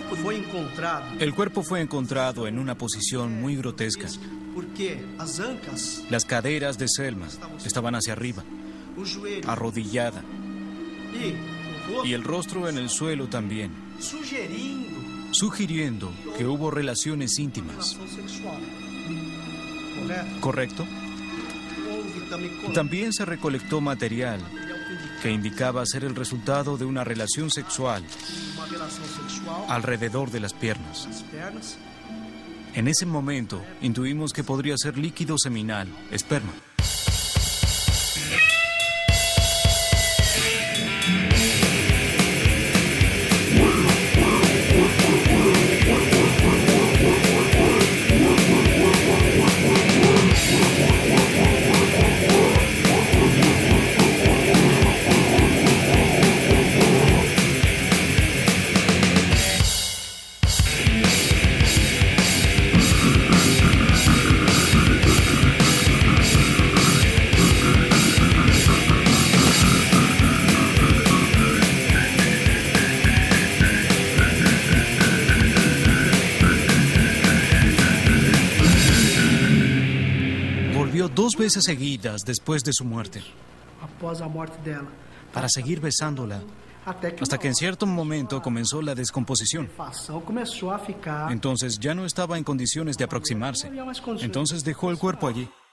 El cuerpo fue encontrado en una posición muy grotesca. Las caderas de Selma estaban hacia arriba, arrodillada, y el rostro en el suelo también, sugiriendo que hubo relaciones íntimas. ¿Correcto? También se recolectó material que indicaba ser el resultado de una relación sexual alrededor de las piernas. En ese momento, intuimos que podría ser líquido seminal, esperma. Volvió 2 veces seguidas después de su muerte, após a morte dela, para seguir besándola, hasta que en cierto momento comenzó la descomposición. Entonces ya no estaba en condiciones de aproximarse. Entonces dejó el cuerpo allí.